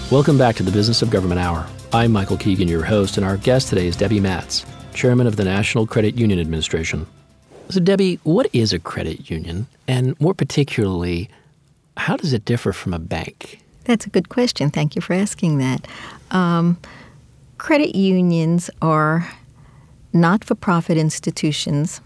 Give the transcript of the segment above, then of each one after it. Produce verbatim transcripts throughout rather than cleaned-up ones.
Welcome back to the Business of Government Hour. I'm Michael Keegan, your host, and our guest today is Debbie Matz, Chairman of the National Credit Union Administration. So, Debbie, what is a credit union? And more particularly, how does it differ from a bank? That's a good question. Thank you for asking that. Um, credit unions are not-for-profit institutions.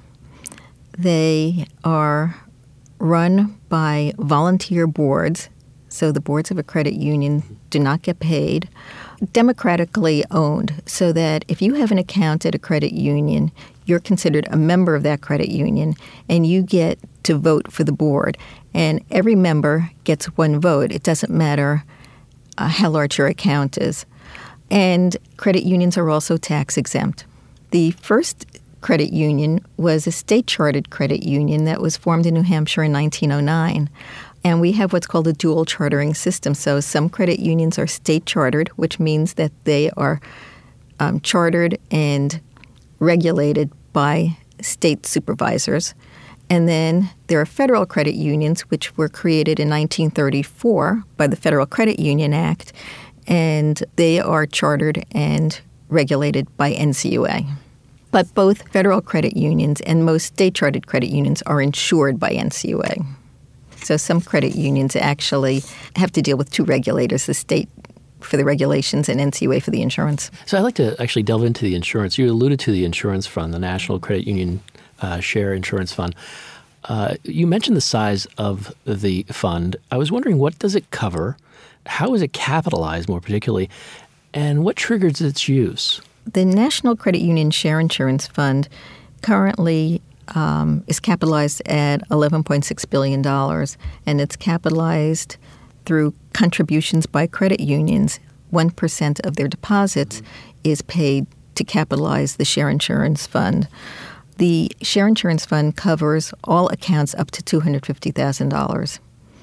They are run by volunteer boards. So the boards of a credit union do not get paid, democratically owned, so that if you have an account at a credit union, you're considered a member of that credit union, and you get to vote for the board. And every member gets one vote. It doesn't matter uh, how large your account is. And credit unions are also tax exempt. The first credit union was a state-chartered credit union that was formed in New Hampshire in nineteen oh nine. And we have what's called a dual chartering system. So some credit unions are state-chartered, which means that they are um, chartered and regulated by state supervisors. And then there are federal credit unions, which were created in nineteen thirty-four by the Federal Credit Union Act, and they are chartered and regulated by N C U A. But both federal credit unions and most state-chartered credit unions are insured by N C U A. So some credit unions actually have to deal with two regulators, the state for the regulations and N C U A for the insurance. So I'd like to actually delve into the insurance. You alluded to the insurance fund, the National Credit Union uh, Share Insurance Fund. Uh, you mentioned the size of the fund. I was wondering, what does it cover? How is it capitalized more particularly? And what triggers its use? The National Credit Union Share Insurance Fund currently Um, is capitalized at eleven point six billion dollars, and it's capitalized through contributions by credit unions. one percent of their deposits is paid to capitalize the Share Insurance Fund. The Share Insurance Fund covers all accounts up to two hundred fifty thousand dollars,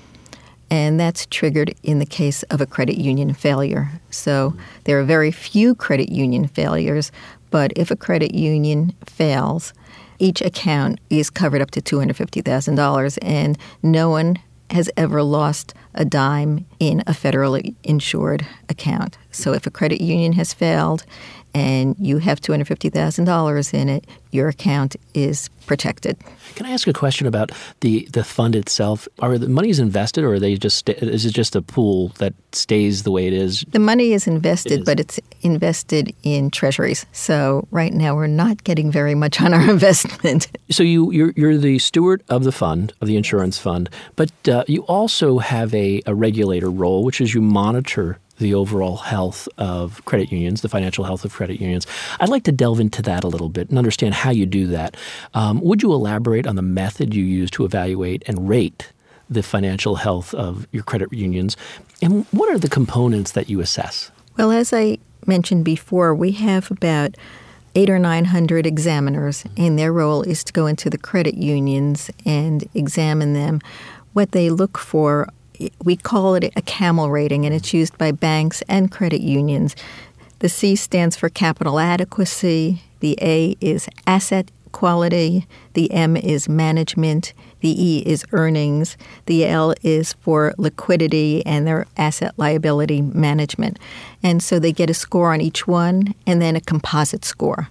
and that's triggered in the case of a credit union failure. So there are very few credit union failures, but if a credit union fails, each account is covered up to two hundred fifty thousand dollars, and no one has ever lost a dime in a federally insured account. So if a credit union has failed and you have two hundred fifty thousand dollars in it, your account is protected. Can I ask a question about the, the fund itself? Are the monies invested, or are they just is it just a pool that stays the way it is? The money is invested, it is. but it's invested in treasuries. So right now we're not getting very much on our investment. So you, you're, you're the steward of the fund, of the insurance fund, but uh, you also have a, a regulator role, which is you monitor the overall health of credit unions, the financial health of credit unions. I'd like to delve into that a little bit and understand how you do that. Um, would you elaborate on the method you use to evaluate and rate the financial health of your credit unions? And what are the components that you assess? Well, as I mentioned before, we have about eight or nine hundred examiners, and their role is to go into the credit unions and examine them. What they look for, we call it a CAMEL rating, and it's used by banks and credit unions. The C stands for capital adequacy. The A is asset quality. The M is management. The E is earnings. The L is for liquidity and their asset liability management. And so they get a score on each one and then a composite score.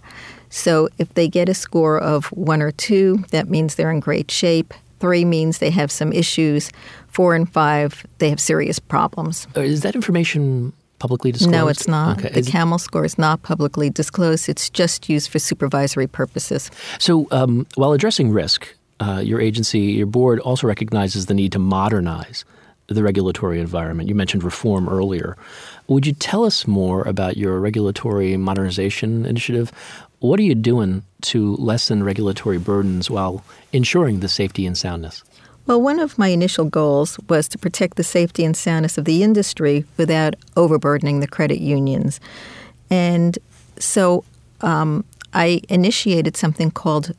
So if they get a score of one or two, that means they're in great shape. Three means they have some issues. Four and five, they have serious problems. Is that information publicly disclosed? No, it's not. Okay. The Is CAMEL score is not publicly disclosed. It's just used for supervisory purposes. So um, while addressing risk, uh, your agency, your board also recognizes the need to modernize the regulatory environment. You mentioned reform earlier. Would you tell us more about your regulatory modernization initiative? What are you doing to lessen regulatory burdens while ensuring the safety and soundness? Well, one of my initial goals was to protect the safety and soundness of the industry without overburdening the credit unions. And so um, I initiated something called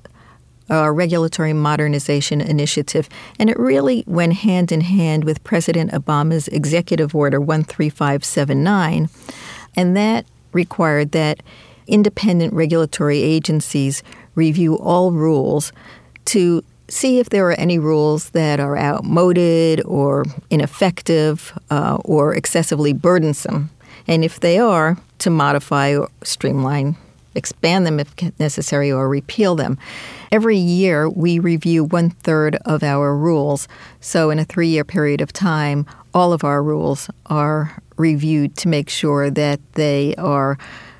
a Regulatory Modernization Initiative, and it really went hand in hand with President Obama's Executive Order one three five seven nine, and that required that independent regulatory agencies review all rules to see if there are any rules that are outmoded or ineffective uh, or excessively burdensome. And if they are, to modify or streamline, expand them if necessary, or repeal them. Every year, we review one-third of our rules. So in a three-year period of time, all of our rules are reviewed to make sure that they are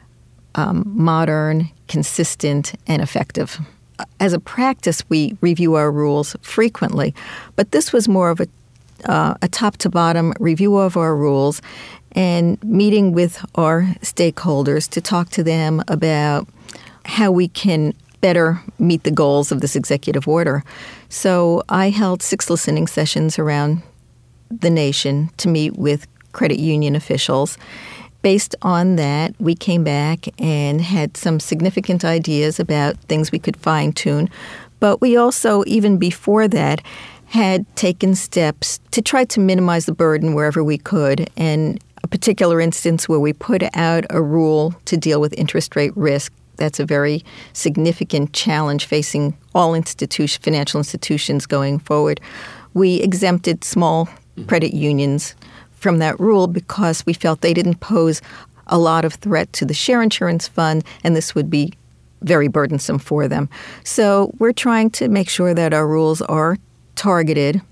um, modern, consistent, and effective. As a practice, we review our rules frequently, but this was more of a, uh, a top-to-bottom review of our rules and meeting with our stakeholders to talk to them about how we can better meet the goals of this executive order. So I held six listening sessions around the nation to meet with credit union officials. Based on that, we came back and had some significant ideas about things we could fine-tune. But we also, even before that, had taken steps to try to minimize the burden wherever we could. And a particular instance where we put out a rule to deal with interest rate risk, that's a very significant challenge facing all institution, financial institutions going forward. We exempted small credit unions from that rule because we felt they didn't pose a lot of threat to the share insurance fund, and this would be very burdensome for them. So we're trying to make sure that our rules are targeted,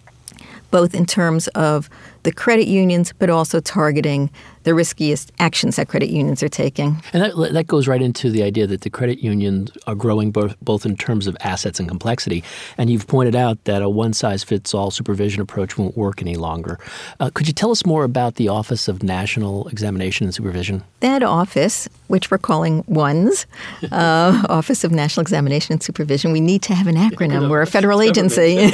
both in terms of the credit unions, but also targeting the riskiest actions that credit unions are taking. And that, that goes right into the idea that the credit unions are growing both, both in terms of assets and complexity. And you've pointed out that a one-size-fits-all supervision approach won't work any longer. Uh, could you tell us more about the Office of National Examination and Supervision? That office, which we're calling ONES, uh, Office of National Examination and Supervision, we need to have an acronym. We're a federal agency.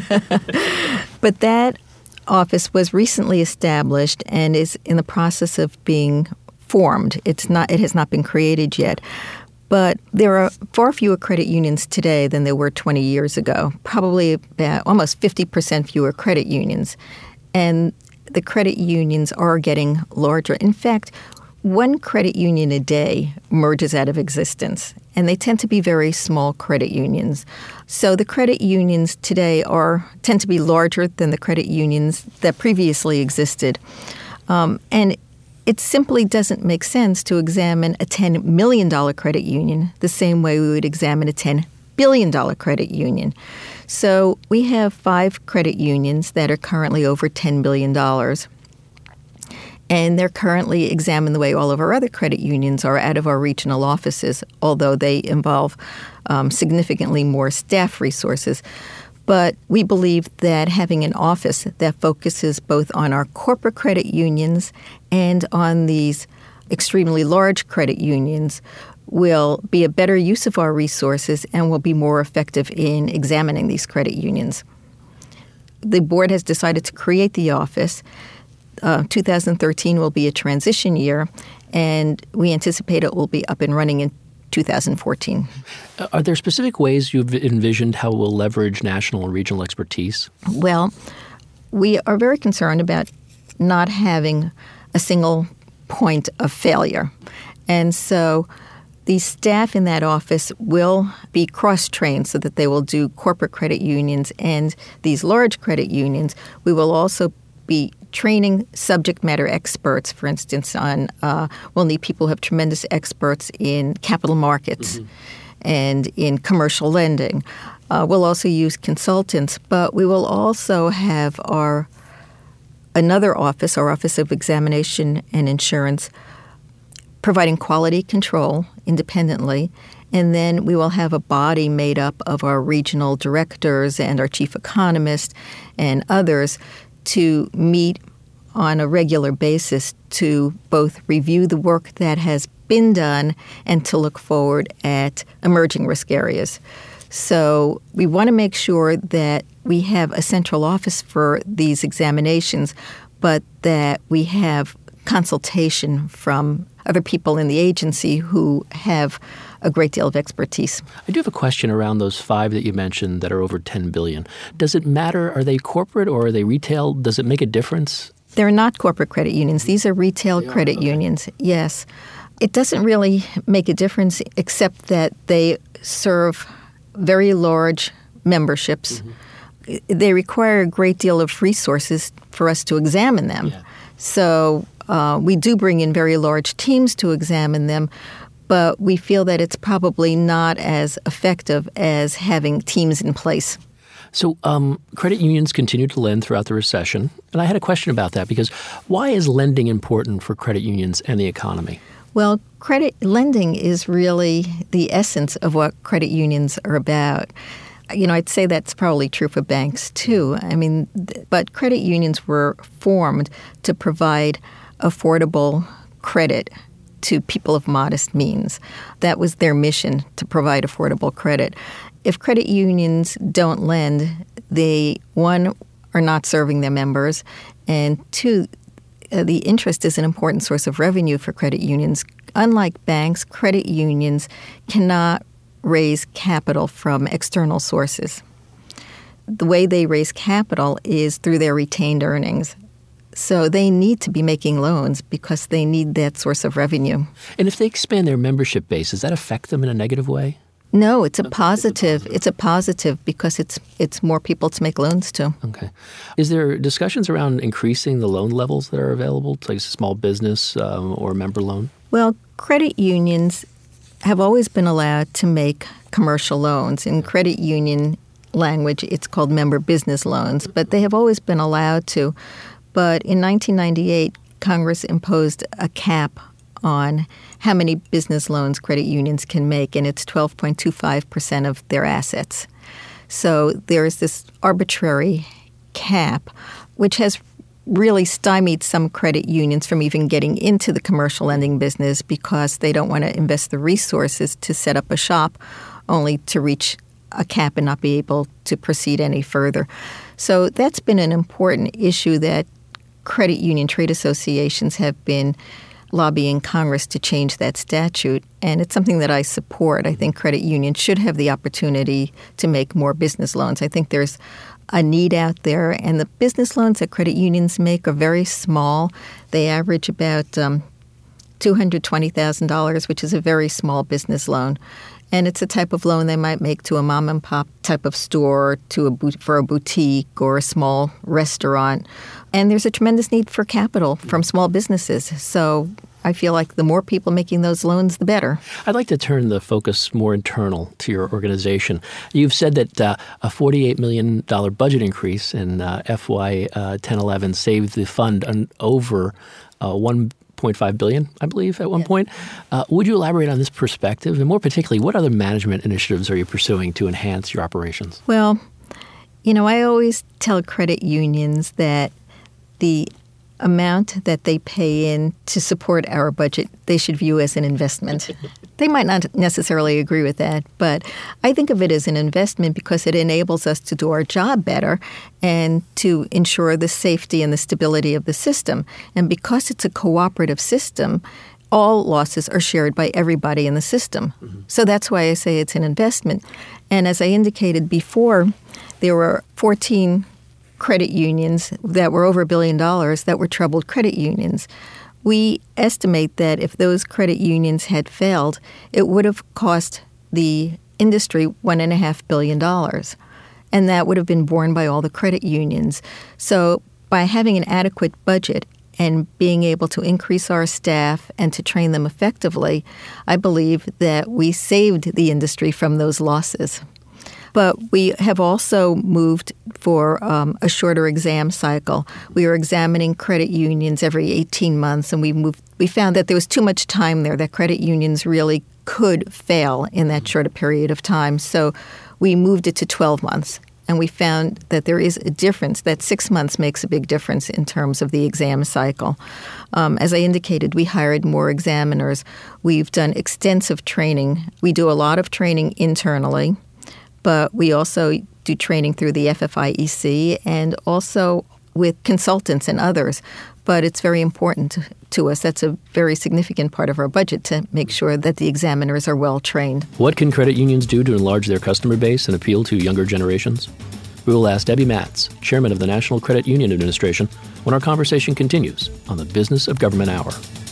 But that office was recently established and is in the process of being formed. It's not. It has not been created yet. But there are far fewer credit unions today than there were twenty years ago, probably about almost fifty percent fewer credit unions. And the credit unions are getting larger. In fact, one credit union a day merges out of existence, and they tend to be very small credit unions. So the credit unions today are tend to be larger than the credit unions that previously existed. Um, and it simply doesn't make sense to examine a ten million dollars credit union the same way we would examine a ten billion dollars credit union. So we have five credit unions that are currently over ten billion dollars. And they're currently examined the way all of our other credit unions are out of our regional offices, although they involve um, significantly more staff resources. But we believe that having an office that focuses both on our corporate credit unions and on these extremely large credit unions will be a better use of our resources and will be more effective in examining these credit unions. The board has decided to create the office. Uh, two thousand thirteen will be a transition year, and we anticipate it will be up and running in two thousand fourteen. Are there specific ways you've envisioned how we'll leverage national and regional expertise? Well, we are very concerned about not having a single point of failure. And so the staff in that office will be cross-trained so that they will do corporate credit unions and these large credit unions. We will also be training subject matter experts, for instance, on uh, we'll need people who have tremendous experts in capital markets mm-hmm. and in commercial lending. Uh, we'll also use consultants, but we will also have our another office, our Office of Examination and Insurance, providing quality control independently. And then we will have a body made up of our regional directors and our chief economist and others to meet on a regular basis to both review the work that has been done and to look forward at emerging risk areas. So we want to make sure that we have a central office for these examinations, but that we have consultation from other people in the agency who have a great deal of expertise. I do have a question around those five that you mentioned that are over ten billion dollars. Does it matter? Are they corporate or are they retail? Does it make a difference? They're not corporate credit unions. These are retail they credit are? Okay. unions. Yes. It doesn't really make a difference except that they serve very large, memberships. Mm-hmm. They require a great deal of resources for us to examine them. Yeah. So uh, we do bring in very large teams to examine them, but we feel that it's probably not as effective as having teams in place. So um, credit unions continued to lend throughout the recession. And I had a question about that because why is lending important for credit unions and the economy? Well, credit lending is really the essence of what credit unions are about. You know, I'd say that's probably true for banks too. I mean, but credit unions were formed to provide affordable credit to people of modest means. That was their mission, to provide affordable credit. If credit unions don't lend, they, one, are not serving their members, and two, uh, the interest is an important source of revenue for credit unions. Unlike banks, credit unions cannot raise capital from external sources. The way they raise capital is through their retained earnings. So they need to be making loans because they need that source of revenue. And if they expand their membership base, does that affect them in a negative way? No, it's a positive. It's a positive, it's a positive because it's it's more people to make loans to. Okay. Is there discussions around increasing the loan levels that are available to like a small business um, or member loan? Well, credit unions have always been allowed to make commercial loans. In credit union language, it's called member business loans, but they have always been allowed to. But in nineteen ninety-eight, Congress imposed a cap on how many business loans credit unions can make, and it's twelve point two five percent of their assets. So there's this arbitrary cap, which has really stymied some credit unions from even getting into the commercial lending business because they don't want to invest the resources to set up a shop only to reach a cap and not be able to proceed any further. So that's been an important issue that credit union trade associations have been lobbying Congress to change that statute, and it's something that I support. I think credit unions should have the opportunity to make more business loans. I think there's a need out there, and the business loans that credit unions make are very small. They average about um, two hundred twenty thousand dollars, which is a very small business loan. And it's a type of loan they might make to a mom-and-pop type of store, to a for a boutique or a small restaurant. And there's a tremendous need for capital from small businesses. So I feel like the more people making those loans, the better. I'd like to turn the focus more internal to your organization. You've said that uh, a forty-eight million dollars budget increase in uh, F Y uh, ten eleven saved the fund on over uh, one point five billion dollars, I believe, at one yes. point. Uh, would you elaborate on this perspective? And more particularly, what other management initiatives are you pursuing to enhance your operations? Well, you know, I always tell credit unions that the amount that they pay in to support our budget, they should view as an investment. They might not necessarily agree with that, but I think of it as an investment because it enables us to do our job better and to ensure the safety and the stability of the system. And because it's a cooperative system, all losses are shared by everybody in the system. Mm-hmm. So that's why I say it's an investment. And as I indicated before, there were fourteen credit unions that were over a billion dollars that were troubled credit unions. We estimate that if those credit unions had failed, it would have cost the industry one and a half billion dollars, and that would have been borne by all the credit unions. So by having an adequate budget and being able to increase our staff and to train them effectively, I believe that we saved the industry from those losses. But we have also moved for um, a shorter exam cycle. We are examining credit unions every eighteen months, and we moved. We found that there was too much time there, that credit unions really could fail in that shorter period of time. So we moved it to twelve months, and we found that there is a difference, that six months makes a big difference in terms of the exam cycle. Um, as I indicated, we hired more examiners. We've done extensive training. We do a lot of training internally, but we also do training through the F F I E C and also with consultants and others. But it's very important to us. That's a very significant part of our budget to make sure that the examiners are well trained. What can credit unions do to enlarge their customer base and appeal to younger generations? We will ask Debbie Matz, chairman of the National Credit Union Administration, when our conversation continues on the Business of Government Hour.